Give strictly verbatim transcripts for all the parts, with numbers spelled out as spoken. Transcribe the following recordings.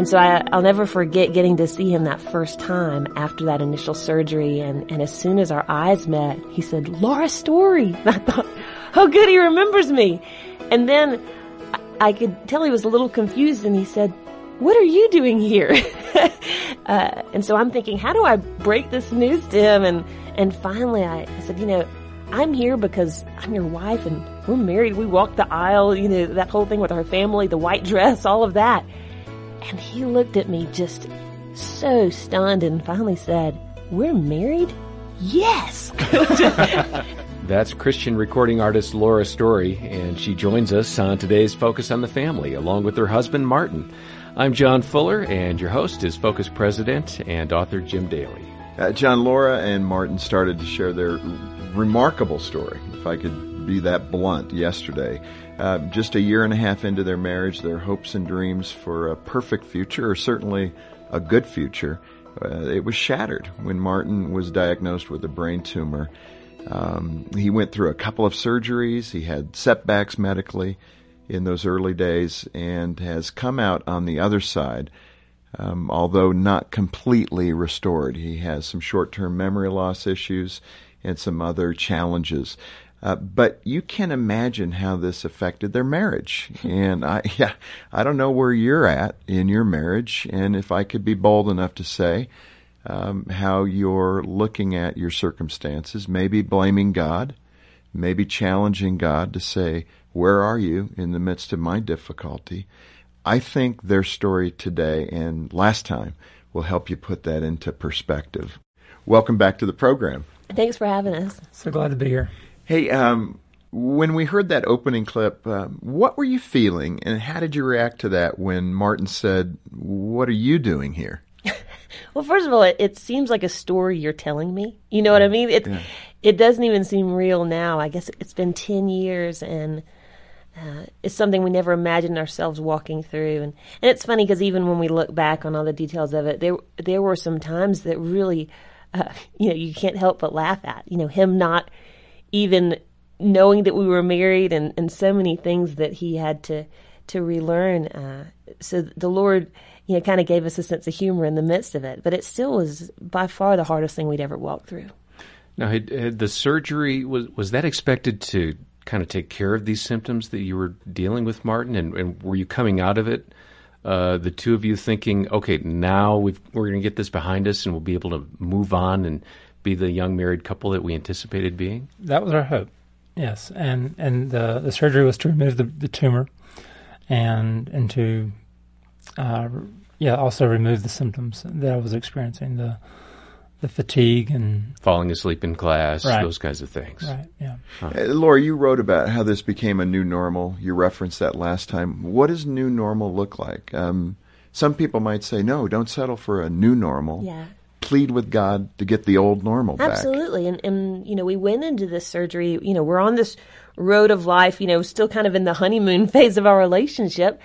And so I, I'll never forget getting to see him that first time after that initial surgery. And, and as soon as our eyes met, he said, "Laura Story." And I thought, oh, good, he remembers me. And then I, I could tell he was a little confused, and he said, "What are you doing here?" uh, and so I'm thinking, how do I break this news to him? And, and finally I, I said, you know, I'm here because I'm your wife and we're married. We walked the aisle, you know, that whole thing with our family, the white dress, all of that. And he looked at me just so stunned and finally said, "We're married?" Yes. That's Christian recording artist Laura Story, and she joins us on today's Focus on the Family, along with her husband, Martin. I'm John Fuller, and your host is Focus President and author Jim Daly. Uh, John, Laura and Martin started to share their remarkable story, if I could be that blunt, yesterday. Uh, just a year and a half into their marriage, their hopes and dreams for a perfect future, or certainly a good future, uh, it was shattered when Martin was diagnosed with a brain tumor. Um, he went through a couple of surgeries. He had setbacks medically in those early days and has come out on the other side, um, although not completely restored. He has some short-term memory loss issues and some other challenges. Uh, but you can imagine how this affected their marriage. And I, yeah, I don't know where you're at in your marriage, and if I could be bold enough to say, um, how you're looking at your circumstances, maybe blaming God, maybe challenging God to say, "Where are you in the midst of my difficulty?" I think their story today and last time will help you put that into perspective. Welcome back to the program. Thanks for having us. So glad to be here. Hey, um, when we heard that opening clip, um, what were you feeling, and how did you react to that when Martin said, "What are you doing here?" Well, first of all, it, it seems like a story you're telling me. You know what I mean? It Yeah. it doesn't even seem real now. I guess it's been ten years, and uh, it's something we never imagined ourselves walking through. And, and it's funny because even when we look back on all the details of it, there there were some times that really, uh, you know, you can't help but laugh at. You know, him not even knowing that we were married, and, and so many things that he had to to relearn. Uh, so the Lord, you know, kind of gave us a sense of humor in the midst of it, but it still was by far the hardest thing we'd ever walked through. Now, had, had the surgery, was was that expected to kind of take care of these symptoms that you were dealing with, Martin? And, and were you coming out of it, uh, the two of you thinking, okay, now we've, we're going to get this behind us and we'll be able to move on and be the young married couple that we anticipated being? That was our hope, yes. And and the, the surgery was to remove the, the tumor and and to, uh, yeah, also remove the symptoms that I was experiencing, the the fatigue and falling asleep in class, right. those kinds of things. Right, yeah. Huh. Uh, Laura, you wrote about how this became a new normal. You referenced that last time. What does new normal look like? Um, some people might say, no, don't settle for a new normal. Yeah. Plead with God to get the old normal back. Absolutely. And, and, you know, we went into this surgery, you know, we're on this road of life, you know, still kind of in the honeymoon phase of our relationship,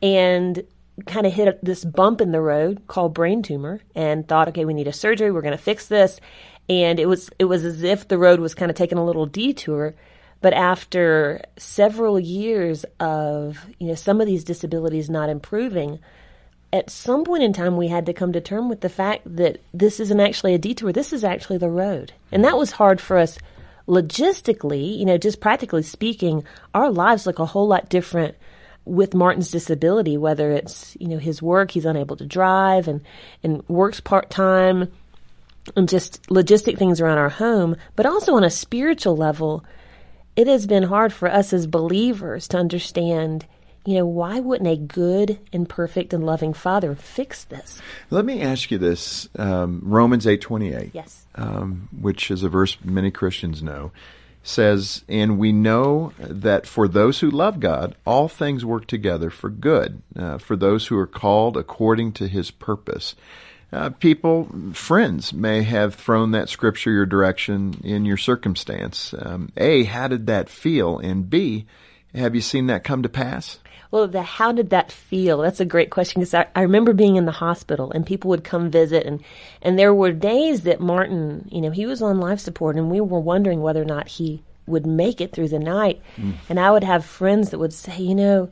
and kind of hit this bump in the road called brain tumor, and thought, okay, we need a surgery. We're going to fix this. And it was, it was as if the road was kind of taking a little detour. But after several years of, you know, some of these disabilities not improving, at some point in time, we had to come to terms with the fact that this isn't actually a detour. This is actually the road. And that was hard for us logistically, you know, just practically speaking. Our lives look a whole lot different with Martin's disability, whether it's, you know, his work, he's unable to drive and, and works part-time, and just logistic things around our home. But also on a spiritual level, it has been hard for us as believers to understand, you know, why wouldn't a good and perfect and loving Father fix this? Let me ask you this. Um, Romans eight twenty-eight, Yes. um, which is a verse many Christians know, says, "And we know that for those who love God, all things work together for good, uh, for those who are called according to His purpose." Uh, people, friends, may have thrown that scripture your direction in your circumstance. Um, A, how did that feel? And B, have you seen that come to pass? Well, the how did that feel? That's a great question, because I, I remember being in the hospital and people would come visit, and, and there were days that Martin, you know, he was on life support, and we were wondering whether or not he would make it through the night. Mm. And I would have friends that would say, you know,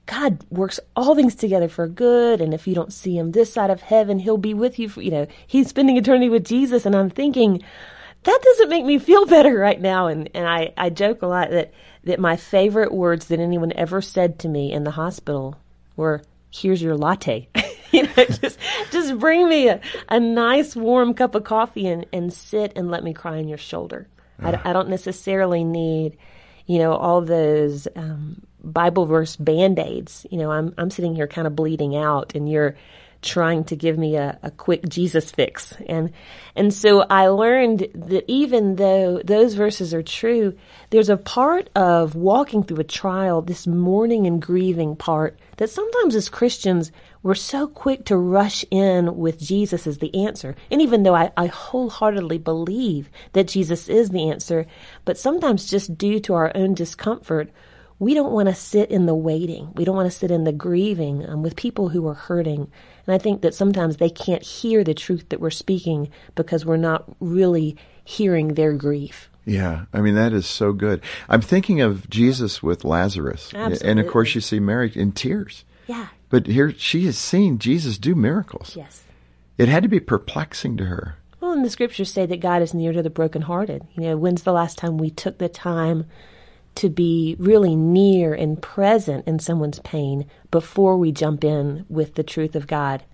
God works all things together for good, and if you don't see him this side of heaven, he'll be with you. For, you know, he's spending eternity with Jesus. And I'm thinking, that doesn't make me feel better right now. And, and I, I joke a lot that, that my favorite words that anyone ever said to me in the hospital were, here's your latte. You know, just, just bring me a, a nice warm cup of coffee and, and sit and let me cry on your shoulder. Uh. I, I don't necessarily need, you know, all those, um, Bible verse Band-Aids. You know, I'm I'm sitting here kind of bleeding out, and you're trying to give me a, a quick Jesus fix. And and so I learned that even though those verses are true, there's a part of walking through a trial, this mourning and grieving part, that sometimes as Christians, we're so quick to rush in with Jesus as the answer. And even though I, I wholeheartedly believe that Jesus is the answer, but sometimes just due to our own discomfort, we don't want to sit in the waiting. We don't want to sit in the grieving um, with people who are hurting. And I think that sometimes they can't hear the truth that we're speaking because we're not really hearing their grief. Yeah, I mean, that is so good. I'm thinking of Jesus with Lazarus. Absolutely. And of course you see Mary in tears. Yeah. But here she has seen Jesus do miracles. Yes. It had to be perplexing to her. Well, and the scriptures say that God is near to the brokenhearted. You know, when's the last time we took the time to be really near and present in someone's pain before we jump in with the truth of God?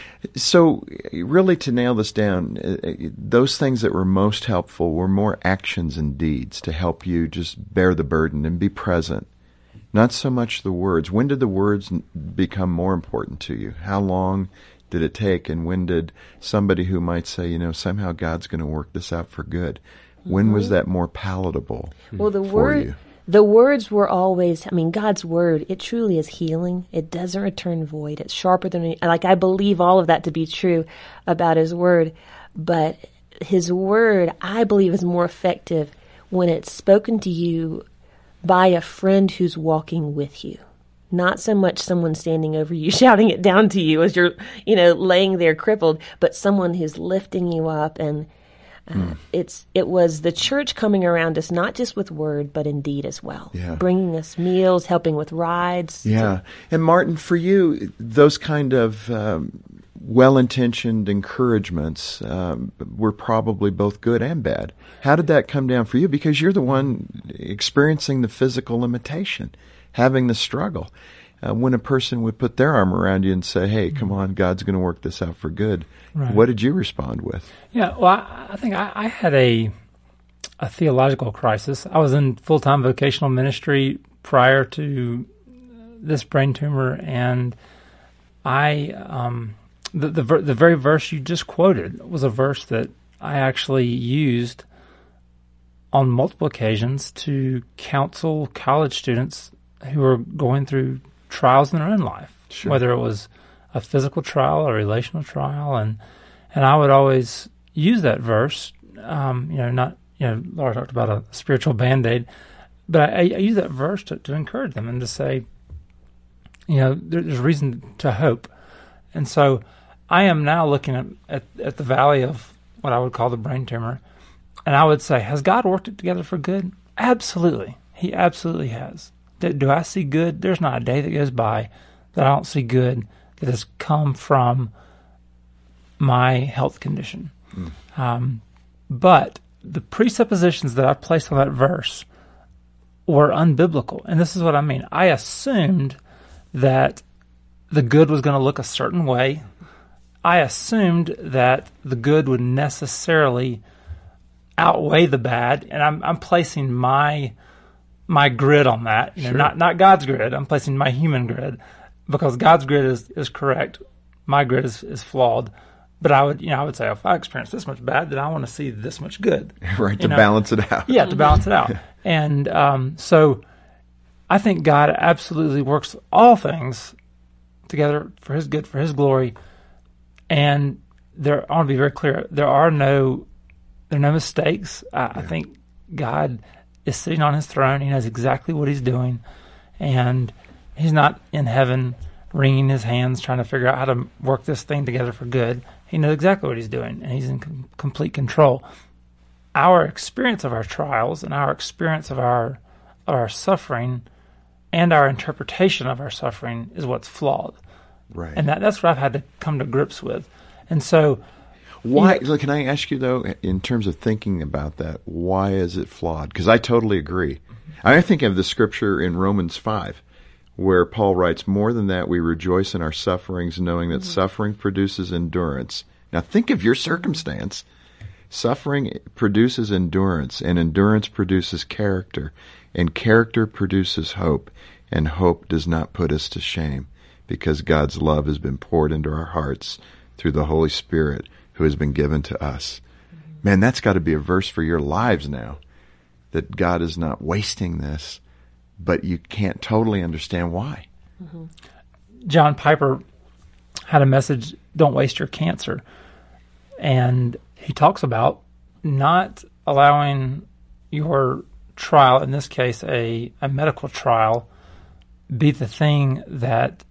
So really, to nail this down, those things that were most helpful were more actions and deeds to help you just bear the burden and be present. Not so much the words. When did the words become more important to you? How long did it take? And when did somebody who might say, you know, somehow God's going to work this out for good, when mm-hmm. was that more palatable well, the for word, you? The words were always, I mean, God's word, it truly is healing. It doesn't return void. It's sharper than, any, like, I believe all of that to be true about his word. But his word, I believe, is more effective when it's spoken to you by a friend who's walking with you. Not so much someone standing over you, shouting it down to you as you're, you know, laying there crippled, but someone who's lifting you up. And Uh, mm. It's it was the church coming around us, not just with word, but in deed as well. Yeah. Bringing us meals, helping with rides. Yeah. And Martin, for you, those kind of um, well-intentioned encouragements um, were probably both good and bad. How did that come down for you? Because you're the one experiencing the physical limitation, having the struggle. Uh, when a person would put their arm around you and say, hey, come on, God's going to work this out for good. Right. What did you respond with? Yeah, well, I, I think I, I had a a theological crisis. I was in full-time vocational ministry prior to this brain tumor, and I um, the, the the very verse you just quoted was a verse that I actually used on multiple occasions to counsel college students who were going through trials in their own life, sure. whether it was a physical trial or a relational trial, and and I would always use that verse. Um, you know, not you know, Laura talked about a spiritual Band-Aid, but I, I use that verse to, to encourage them and to say, you know, there, there's reason to hope. And so, I am now looking at, at at the valley of what I would call the brain tumor, and I would say, has God worked it together for good? Absolutely, He absolutely has. Do I see good? There's not a day that goes by that I don't see good that has come from my health condition. Mm. Um, but the presuppositions that I placed on that verse were unbiblical. And this is what I mean. I assumed that the good was going to look a certain way. I assumed that the good would necessarily outweigh the bad. And I'm, I'm placing my... my grid on that, you know, sure. not not God's grid. I'm placing my human grid because God's grid is, is correct. My grid is, is flawed. But I would, you know, I would say if I experience this much bad, then I want to see this much good. Right, to know? balance it out. Yeah, to balance it out. And um, so I think God absolutely works all things together for His good, for His glory. And there, I want to be very clear, there are no, there are no mistakes. I, yeah. I think God is sitting on His throne. He knows exactly what He's doing, and He's not in heaven wringing His hands trying to figure out how to work this thing together for good. He knows exactly what He's doing, and He's in com- complete control. Our experience of our trials and our experience of our of our suffering and our interpretation of our suffering is what's flawed. Right. And that, that's what I've had to come to grips with. And so... Why? You know, can I ask you, though, in terms of thinking about that, why is it flawed? Because I totally agree. I think of the scripture in Romans five, where Paul writes, more than that, we rejoice in our sufferings, knowing that mm-hmm. suffering produces endurance. Now, think of your circumstance. Suffering produces endurance, and endurance produces character, and character produces hope, and hope does not put us to shame, because God's love has been poured into our hearts through the Holy Spirit who has been given to us. Mm-hmm. Man, that's got to be a verse for your lives now, that God is not wasting this, but you can't totally understand why. Mm-hmm. John Piper had a message, Don't Waste Your Cancer. And he talks about not allowing your trial, in this case a, a medical trial, be the thing that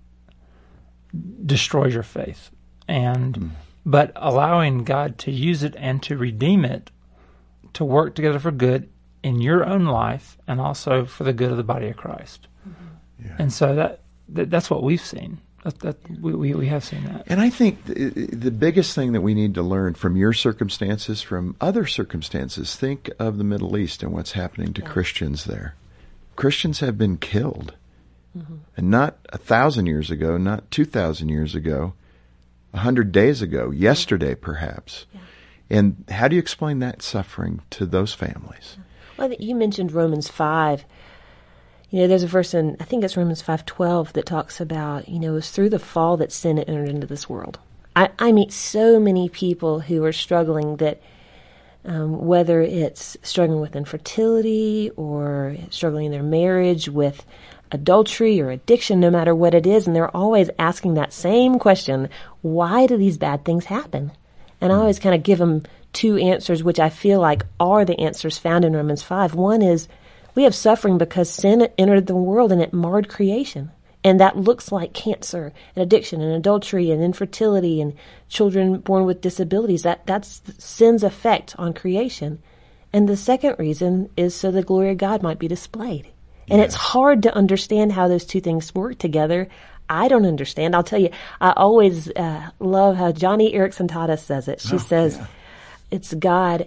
destroys your faith. And mm. But allowing God to use it and to redeem it to work together for good in your own life and also for the good of the body of Christ. Mm-hmm. Yeah. And so that, that that's what we've seen. That, that we, we we have seen that. And I think the, the biggest thing that we need to learn from your circumstances, from other circumstances, think of the Middle East and what's happening to yeah. Christians there. Christians have been killed. Mm-hmm. And not a thousand years ago, not two thousand years ago, a hundred days ago, yesterday perhaps. Yeah. And how do you explain that suffering to those families? Well, you mentioned Romans five. You know, there's a verse in, I think it's Romans five twelve, that talks about, you know, it was through the fall that sin entered into this world. I, I meet so many people who are struggling that, um, whether it's struggling with infertility or struggling in their marriage with adultery or addiction, no matter what it is, and they're always asking that same question, why do these bad things happen? And I always kind of give them two answers, which I feel like are the answers found in Romans five. One is, we have suffering because sin entered the world and it marred creation. And that looks like cancer and addiction and adultery and infertility and children born with disabilities. That that's sin's effect on creation. And the second reason is so the glory of God might be displayed. And yes. It's hard to understand how those two things work together. I don't understand. I'll tell you, I always uh, love how Johnny Erickson Tada says it. She oh, says, yeah. It's God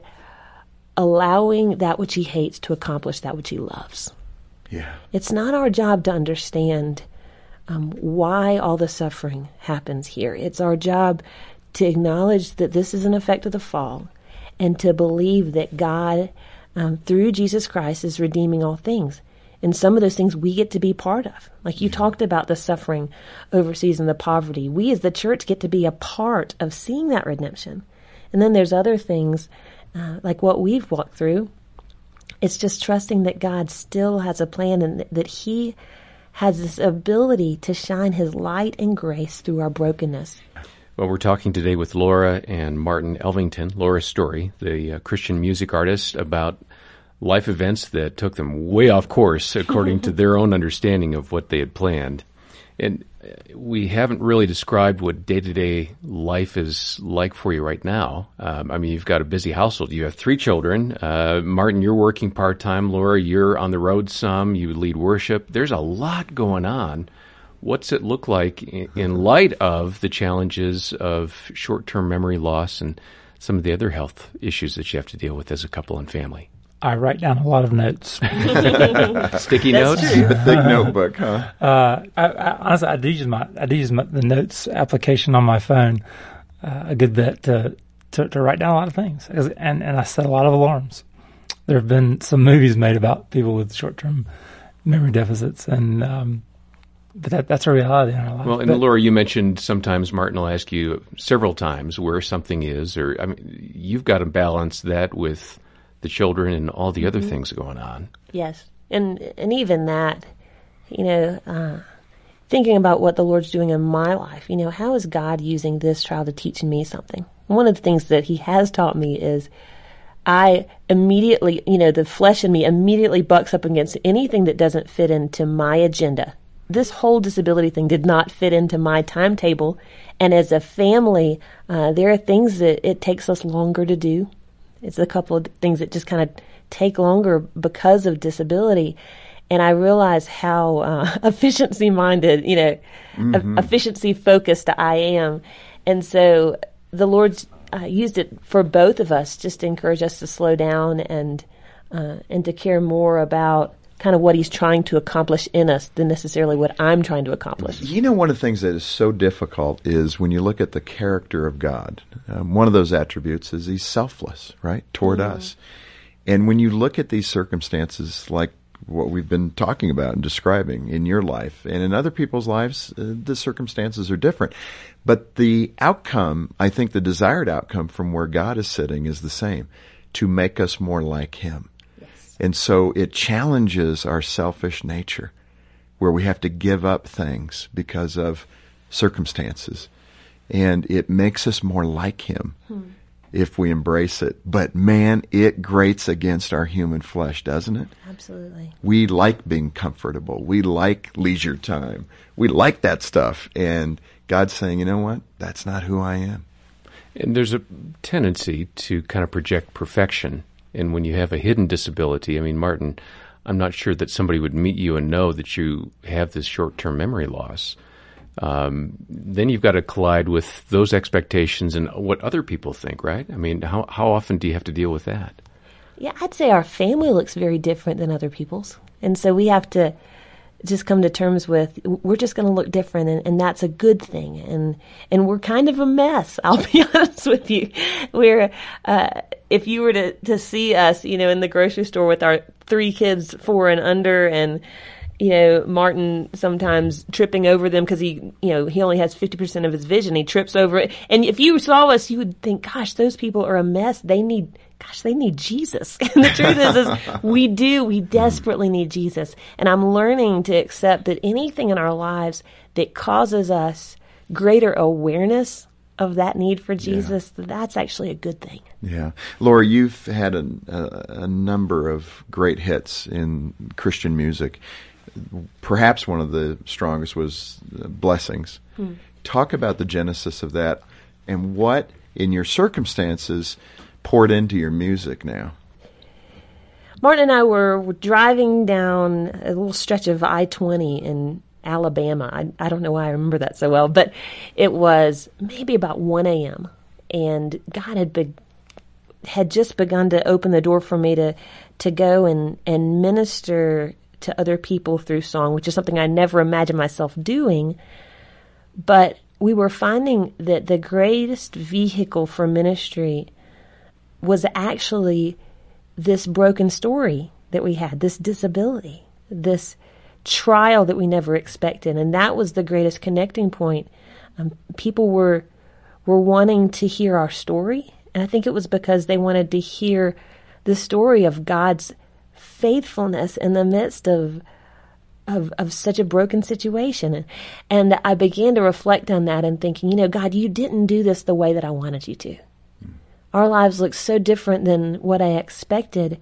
allowing that which he hates to accomplish that which he loves. Yeah. It's not our job to understand um, why all the suffering happens here. It's our job to acknowledge that this is an effect of the fall and to believe that God, um, through Jesus Christ, is redeeming all things. And some of those things we get to be part of. Like you yeah. talked about the suffering overseas and the poverty. We as the church get to be a part of seeing that redemption. And then there's other things uh, like what we've walked through. It's just trusting that God still has a plan and th- that he has this ability to shine his light and grace through our brokenness. Well, we're talking today with Laura and Martin Elvington, Laura Story, the uh, Christian music artist, about life events that took them way off course according to their own understanding of what they had planned. And we haven't really described what day-to-day life is like for you right now. Um, I mean, you've got a busy household. You have three children. Uh, Martin, you're working part-time. Laura, you're on the road some. You lead worship. There's a lot going on. What's it look like in, in light of the challenges of short-term memory loss and some of the other health issues that you have to deal with as a couple and family? I write down a lot of notes. Sticky notes? A thick notebook, huh? Uh, I, I, honestly, I do use my I do use my, the notes application on my phone uh, a good bit to, to to write down a lot of things, and and I set a lot of alarms. There have been some movies made about people with short term memory deficits, and um, but that that's a reality in our life. Well, and but, Laura, you mentioned sometimes Martin will ask you several times where something is, or I mean, you've got to balance that with the children and all the other mm-hmm. things going on. Yes. And and even that, you know, uh, thinking about what the Lord's doing in my life, you know, how is God using this trial to teach me something? One of the things that he has taught me is I immediately, you know, the flesh in me immediately bucks up against anything that doesn't fit into my agenda. This whole disability thing did not fit into my timetable. And as a family, uh, there are things that it takes us longer to do. It's a couple of things that just kind of take longer because of disability. And I realize how uh, efficiency minded, you know, Mm-hmm. e- efficiency focused I am. And so the Lord's uh, used it for both of us just to encourage us to slow down and uh, and to care more about kind of what He's trying to accomplish in us than necessarily what I'm trying to accomplish. You know, one of the things that is so difficult is when you look at the character of God, um, one of those attributes is He's selfless, right, toward Mm-hmm. us. And when you look at these circumstances like what we've been talking about and describing in your life and in other people's lives, uh, the circumstances are different. But the outcome, I think the desired outcome from where God is sitting is the same, to make us more like Him. Yes. And so it challenges our selfish nature, where we have to give up things because of circumstances. And it makes us more like Him Hmm. if we embrace it. But man, it grates against our human flesh, doesn't it? Absolutely. We like being comfortable. We like leisure time. We like that stuff. And God's saying, you know what? That's not who I am. And there's a tendency to kind of project perfection. And when you have a hidden disability, I mean, Martin, I'm not sure that somebody would meet you and know that you have this short-term memory loss. Um, then you've got to collide with those expectations and what other people think, right? I mean, how how often do you have to deal with that? Yeah, I'd say our family looks very different than other people's. And so we have to just come to terms with, we're just going to look different, and, and that's a good thing. And and we're kind of a mess, I'll be honest with you. We're, uh, if you were to, to see us, you know, in the grocery store with our three kids, four and under, and you know, Martin sometimes tripping over them because he, you know, he only has fifty percent of his vision. He trips over it. And if you saw us, you would think, gosh, those people are a mess. They need, gosh, they need Jesus. And the truth is, is we do. We desperately need Jesus. And I'm learning to accept that anything in our lives that causes us greater awareness of that need for Jesus, yeah. that's actually a good thing. Yeah. Laura, you've had a, a, a number of great hits in Christian music. Perhaps one of the strongest was uh, Blessings. Hmm. Talk about the genesis of that and what, in your circumstances, poured into your music now. Martin and I were, were driving down a little stretch of I twenty in Alabama. I, I don't know why I remember that so well, but it was maybe about one a.m. and God had be, had just begun to open the door for me to to go and, and minister to other people through song, which is something I never imagined myself doing. But we were finding that the greatest vehicle for ministry was actually this broken story that we had, this disability, this trial that we never expected. And that was the greatest connecting point. Um, people were were wanting to hear our story. And I think it was because they wanted to hear the story of God's faithfulness in the midst of of of such a broken situation. And I began to reflect on that and thinking, you know, God, you didn't do this the way that I wanted you to. Our lives look so different than what I expected.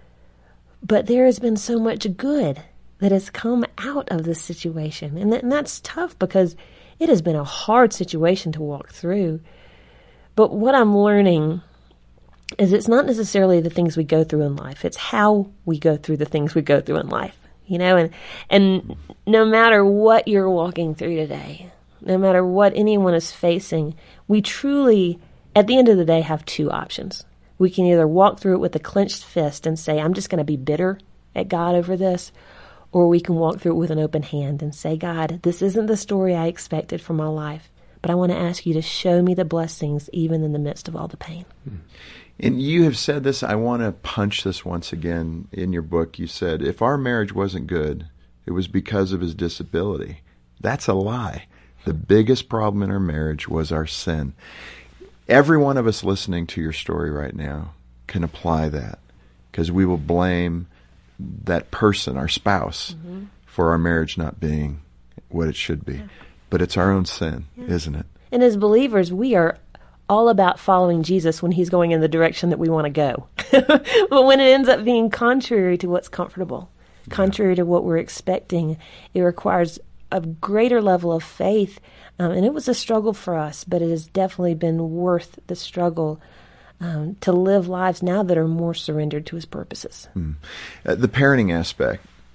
But there has been so much good that has come out of this situation. And, th- and that's tough because it has been a hard situation to walk through. But what I'm learning is it's not necessarily the things we go through in life. It's how we go through the things we go through in life. You know, and and no matter what you're walking through today, no matter what anyone is facing, we truly, at the end of the day, have two options. We can either walk through it with a clenched fist and say, I'm just going to be bitter at God over this, or we can walk through it with an open hand and say, God, this isn't the story I expected for my life, but I want to ask you to show me the blessings even in the midst of all the pain. And you have said this, I want to punch this once again. In your book, you said, if our marriage wasn't good, it was because of his disability. That's a lie. The biggest problem in our marriage was our sin. Every one of us listening to your story right now can apply that, because we will blame that person, our spouse, mm-hmm. for our marriage not being what it should be. Yeah. But it's our own sin, yeah. isn't it? And as believers, we are all about following Jesus when he's going in the direction that we want to go. But when it ends up being contrary to what's comfortable, yeah. contrary to what we're expecting, it requires a greater level of faith. Um, and it was a struggle for us, but it has definitely been worth the struggle um, to live lives now that are more surrendered to his purposes. Mm. Uh, the parenting aspect,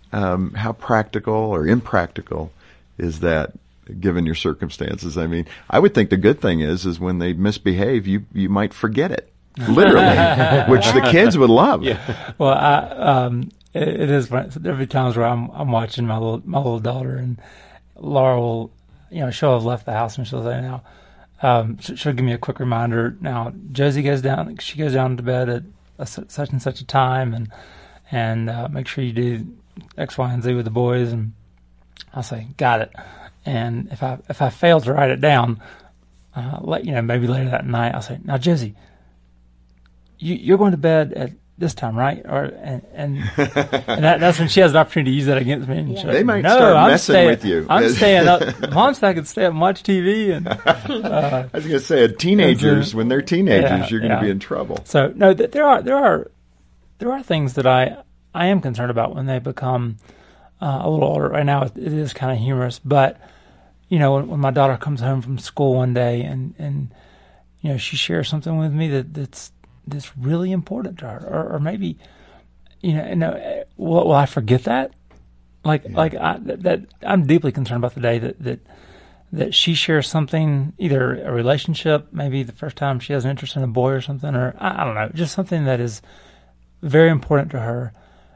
um, how practical or impractical is that given your circumstances? I mean, I would think the good thing is, is when they misbehave, you, you might forget it, literally, which the kids would love. Yeah. Well, I, um, it, it is, there'll be times where I'm, I'm watching my little, my little daughter, and Laura will, you know, she'll have left the house and she'll say, now, um, she'll give me a quick reminder. Now, Josie goes down, she goes down to bed at a, such and such a time, and, and, uh, make sure you do X, Y, and Z with the boys. And I'll say, got it. And if I if I fail to write it down, uh, let you know, maybe later that night, I'll say, now Josie, you, you're going to bed at this time, right? Or and and, and that, that's when she has the opportunity to use that against me. And Yeah. she'll, They might no, start I'm messing staying, with you. I'm staying up. Mom said I could stay up and watch T V. And uh, I was going to say, teenagers, when they're teenagers, Yeah, you're going to yeah. be in trouble. so no, th- there are there are there are things that I I am concerned about when they become uh, a little older. Right now, it, it is kind of humorous, but you know, when, when my daughter comes home from school one day and, and you know, she shares something with me that, that's that's really important to her, or, or maybe, you know, and, uh, will, will I forget that? Like, yeah. like I, that, that I'm deeply concerned about the day that, that that she shares something, either a relationship, maybe the first time she has an interest in a boy or something, or I, I don't know, just something that is very important to her,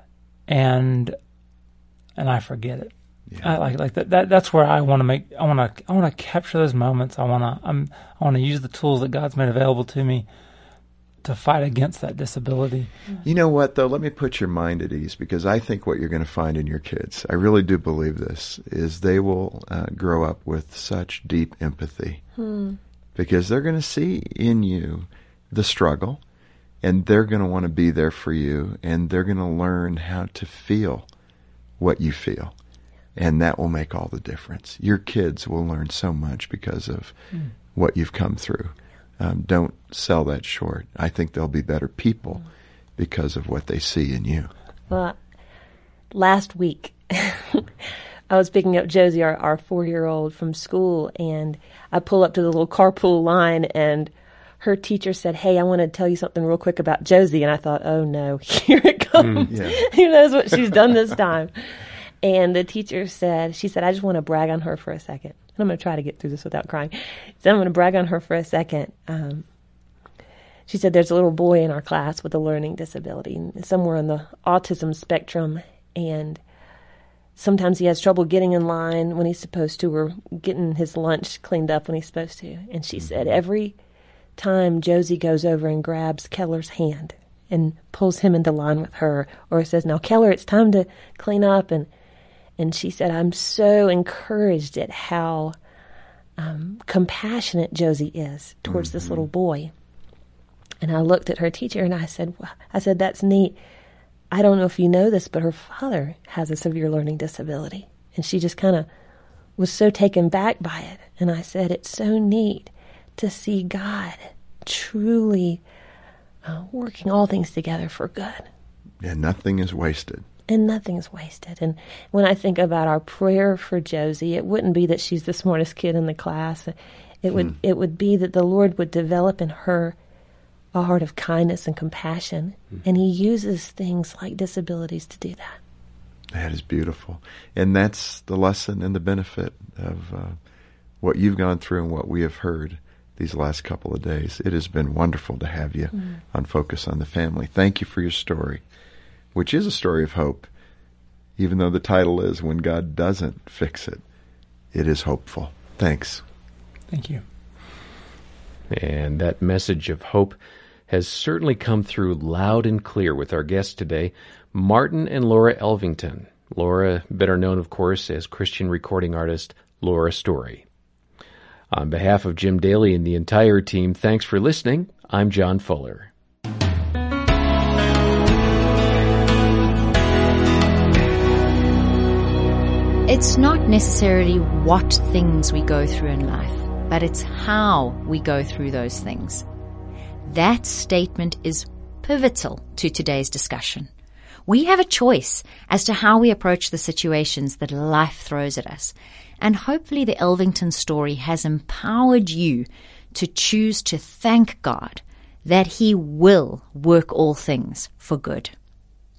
and and I forget it. Yeah. I like like that, that. That's where I want to make. I want to. I want to capture those moments. I want to. I'm. I want to use the tools that God's made available to me to fight against that disability. You know what, though? Let me put your mind at ease, because I think what you're going to find in your kids, I really do believe this, is they will uh, grow up with such deep empathy, hmm. because they're going to see in you the struggle, and they're going to want to be there for you, and they're going to learn how to feel what you feel. And that will make all the difference. Your kids will learn so much because of mm. what you've come through. Um, don't sell that short. I think they'll be better people mm. because of what they see in you. Well, last week, I was picking up Josie, our, our four-year-old, from school, and I pull up to the little carpool line, and her teacher said, hey, I want to tell you something real quick about Josie. And I thought, oh, no, here it comes. Mm, yeah. Who knows what she's done this time? And the teacher said, she said, I just want to brag on her for a second. And I'm going to try to get through this without crying. So I'm going to brag on her for a second. Um, she said, there's a little boy in our class with a learning disability, somewhere on the autism spectrum. And sometimes he has trouble getting in line when he's supposed to, or getting his lunch cleaned up when he's supposed to. And she said, every time Josie goes over and grabs Keller's hand and pulls him into line with her, or says, now, Keller, it's time to clean up. And And she said, I'm so encouraged at how um, compassionate Josie is towards mm-hmm. this little boy. And I looked at her teacher and I said, well, I said, that's neat. I don't know if you know this, but her father has a severe learning disability. And she just kind of was so taken back by it. And I said, it's so neat to see God truly uh, working all things together for good. And nothing is wasted. And nothing's wasted. And when I think about our prayer for Josie, it wouldn't be that she's the smartest kid in the class. It would hmm. it would be that the Lord would develop in her a heart of kindness and compassion. Hmm. And he uses things like disabilities to do that. That is beautiful. And that's the lesson and the benefit of uh, what you've gone through and what we have heard these last couple of days. It has been wonderful to have you hmm. on Focus on the Family. Thank you for your story, which is a story of hope. Even though the title is When God Doesn't Fix It, it is hopeful. Thanks. Thank you. And that message of hope has certainly come through loud and clear with our guests today, Martin and Laura Elvington. Laura, better known, of course, as Christian recording artist Laura Story. On behalf of Jim Daly and the entire team, thanks for listening. I'm John Fuller. It's not necessarily what things we go through in life, but it's how we go through those things. That statement is pivotal to today's discussion. We have a choice as to how we approach the situations that life throws at us, and hopefully the Elvington story has empowered you to choose to thank God that He will work all things for good.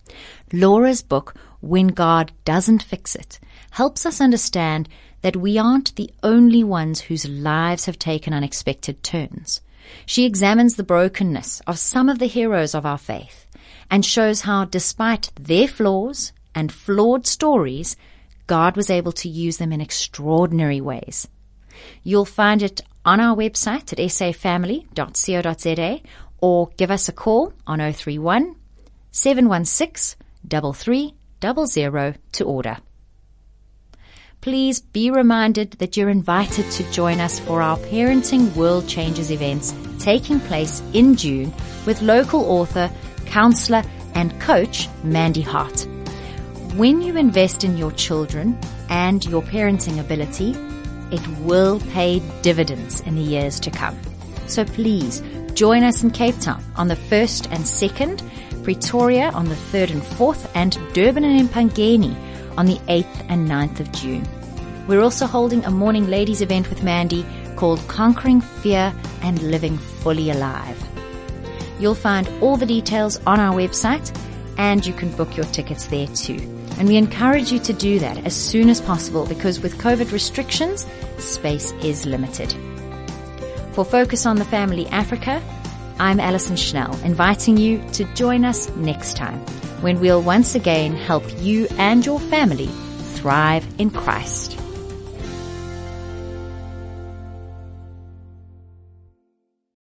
Laura's book, When God Doesn't Fix It, helps us understand that we aren't the only ones whose lives have taken unexpected turns. She examines the brokenness of some of the heroes of our faith and shows how, despite their flaws and flawed stories, God was able to use them in extraordinary ways. You'll find it on our website at s a family dot co dot z a or give us a call on oh three one, seven one six, three three zero zero to order. Please be reminded that you're invited to join us for our Parenting World Changers events taking place in June with local author, counselor, and coach Mandy Hart. When you invest in your children and your parenting ability, it will pay dividends in the years to come. So please join us in Cape Town on the first and second, Pretoria on the third and fourth, and Durban and Empangeni on the eighth and ninth of June. We're also holding a morning ladies event with Mandy called Conquering Fear and Living Fully Alive. You'll find all the details on our website, and you can book your tickets there too. And we encourage you to do that as soon as possible because with COVID restrictions, space is limited. For Focus on the Family Africa, I'm Alison Schnell, inviting you to join us next time when we'll once again help you and your family thrive in Christ.